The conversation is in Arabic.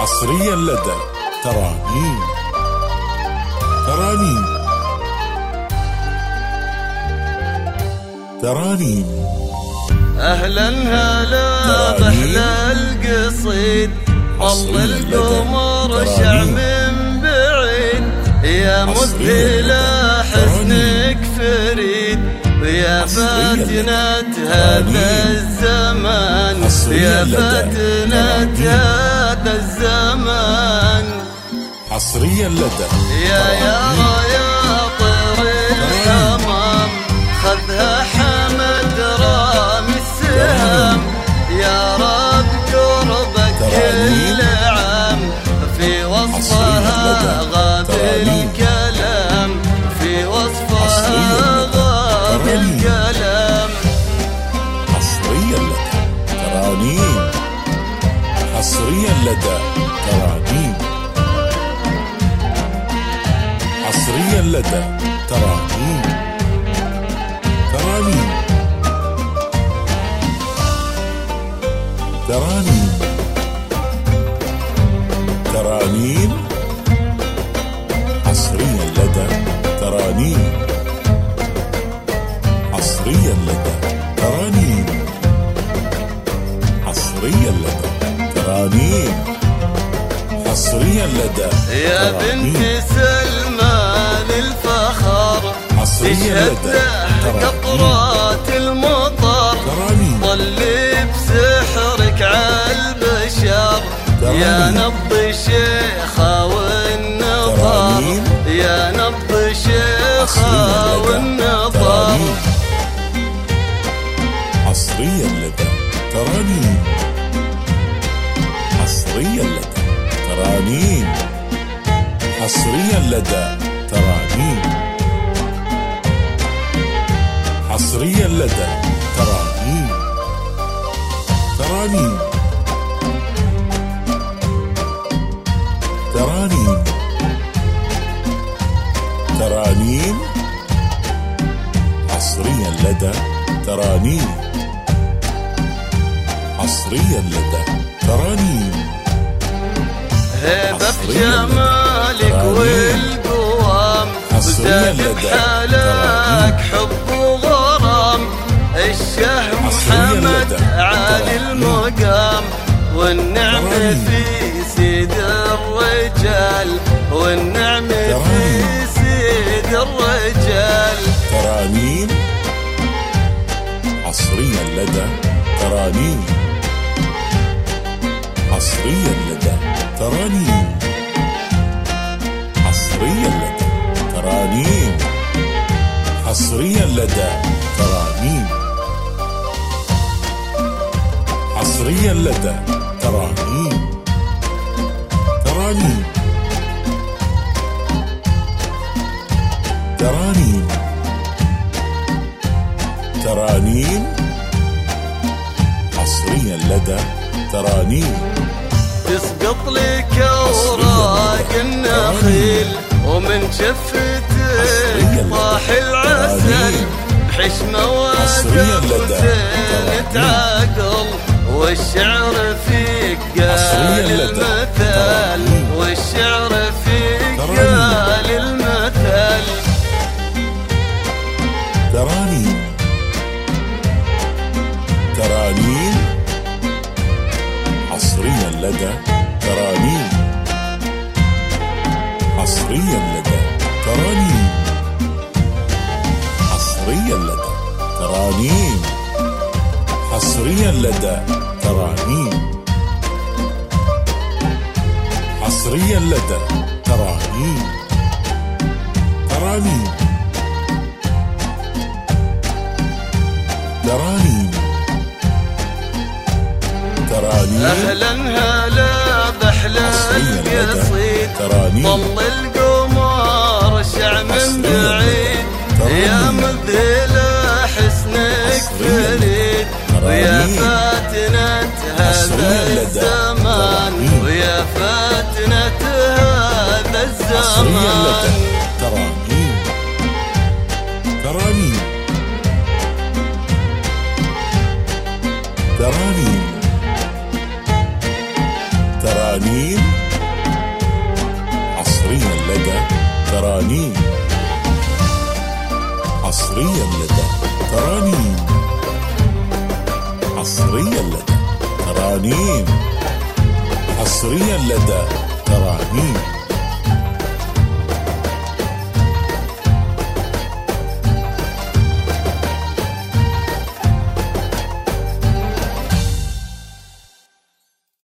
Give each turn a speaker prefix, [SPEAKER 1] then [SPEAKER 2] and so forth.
[SPEAKER 1] حصريا لدى ترانيم. ترانيم ترانيم.
[SPEAKER 2] أهلا هلا بأحلى القصيد، طل القمر شع من بعيد، يا مذهل حسنك فريد، ويا فاتنة هذا الزمان، يا فاتنة هذا الزمان.
[SPEAKER 1] حصريا لدى
[SPEAKER 2] يا طير الحمام، خذها حمد رامي السهام، يا رب قربك كل عام، في وصفها غاب الكلام، في وصفها غاب الكلام.
[SPEAKER 1] حصريا لدى ترانيم. حصريا لدى ترانيم. حصريا لدى ترانيم. ترانيم ترانيم ترانيم. حصريا لدى ترانيم. حصريا لدى ترانيم. حصريا لدى ترانيم. حصريا لدى
[SPEAKER 2] يا بنت سلمان الفخر، تشهد قطرات المطر، طلي بسحرك عالبشر، يا نبض الشيخة والنظر، يا نبض الشيخة والنظر.
[SPEAKER 1] حصريا لدى ترانيم. حصريا لدى ترانيم. حصريا لدى ترانيم. حصريا لدى ترانيم. ترانيم ترانيم ترانيم. حصريا لدى ترانيم. حصريا لدى ترانيم.
[SPEAKER 2] هبة بجمالك والقوام، وزاد بحالك حب وغرام، الشه محمد عالي المقام، والنعم في سيد الرجال، والنعم في سيد الرجال.
[SPEAKER 1] ترانيم. حصريا لدى ترانيم. حصريا لدى ترانيم. حصريا لدى ترانيم. حصريا لدى ترانيم. حصريا لدى ترانيم. ترانيم ترانيم ترانيم. حصريا لدى ترانيم.
[SPEAKER 2] تسقط لك اوراق النخيل، ومن شفتك طاح العسل، بحشمه وزين تعقل، والشعر فيك قال المثل، والشعر فيك قال المثل.
[SPEAKER 1] ترانيم ترانيم. حصريا لدى ترانيم. حصريا لدى ترانيم. حصريا لدى ترانيم. حصريا لدى ترانيم. حصريا لدى ترانيم. ترانيم ترانيم ترانيم.
[SPEAKER 2] أهلا هلا بأحلى القصيد، طل القمر شع من بعيد، يا مذهل حسنك فريد، ويا فاتنة هذا الزمان، ويا فاتنة هذا الزمان.
[SPEAKER 1] ترانيم ترانيم ترانيم ترانيم ترانيم. حصريا لدى ترانيم. حصريا لدى ترانيم. حصريا لدى ترانيم.